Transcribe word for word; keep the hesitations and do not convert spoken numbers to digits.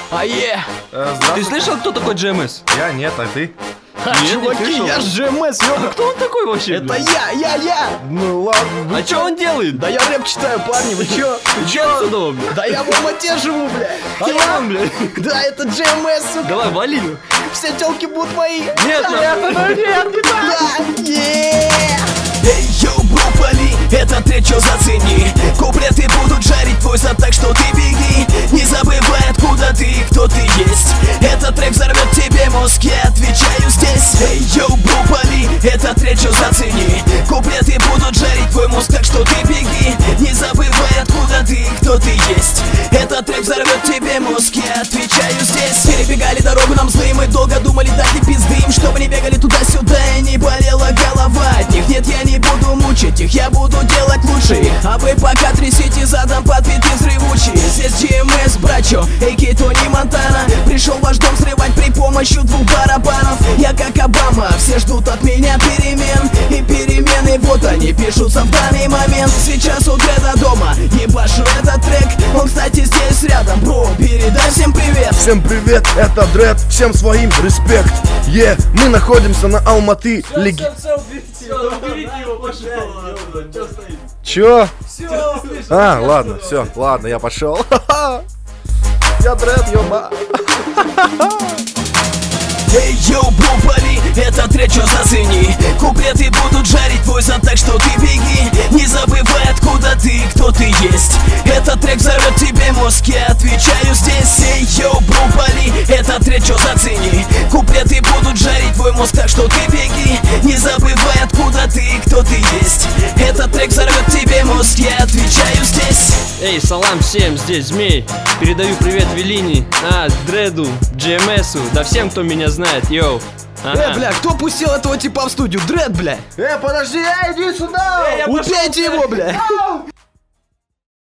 Ае! Э, Ты слышал, кто такой джи эм эс? Я нет, а ты? Ха, Нет, не чуваки, слышал. я ж джи эм эс, ёпта. Кто он такой вообще? Это я, я, я! Ну ладно. А что он делает? Да я рэп читаю, парни, вы чё? Ты чё отсюда, бля? Да я в Алмате живу, бля! Ты он, бля? Да, это джи эм эс, сука! Давай, вали. Все тёлки будут мои! Нет, Да, нахуй. нет, нет, не так! Да, yeah! Эй, йоу, Бруполи, этот трек чё зацени. Куплеты будут жарить твой зад, так что ты беги. Не забывай, откуда ты и кто ты есть. Этот трек взорвет тебе мозг, я отвечаю здесь. Эй, йоу, Бруполи, этот трек чё зацени. Куплеты будут жарить твой мозг, так что ты беги. Не забывай, откуда ты и кто ты есть. Этот трек взорвет тебе мозг, я отвечаю здесь. Перебегали дорогу нам злые, мы долго думали дать и пизды им, чтобы не бегали туда-сюда и не болела голова от них. Нет, я не буду мучить их, я буду делать лучше. А вы пока трясите задом под биты взрывучие. Здесь джи эм эс, брачо, эйки Тони Монтана. Пришел ваш дом взрывать при помощи двух барабанов. Я как Обама, все ждут от меня перемен. И перемены, вот они, пишутся в данный момент. Сейчас у Дреда дома, ебашу этот трек. Он, кстати, здесь рядом, бро, передай всем привет. Всем привет, это Дред, всем своим респект. Е, yeah, мы находимся на Алматы. Леги... Чё? А, ладно, все, ладно, я пошел. Я Дред, ёба. Эй, йоу, Бруполи, этот трек чё зацени. Куплеты будут жарить твой зад, так что ты беги. Не забывай, откуда ты и кто ты есть. Этот трек взорвет тебе мозг, я отвечаю здесь. Эй, йоу, Бруполи, этот трек чё зацени. Куплеты будут жарить твой мозг, так что ты беги. Не забывай, откуда ты и кто ты есть. Этот трек взорвет тебе мозг, я отвечаю здесь. Эй, салам всем, здесь Змей. Передаю привет Велине, а, Дреду, джи эм эсу, да всем, кто меня знает, йоу. Э, бля, кто пустил этого типа в студию? Дред, бля! Э, подожди, эй, иди сюда! Убейте его, бля!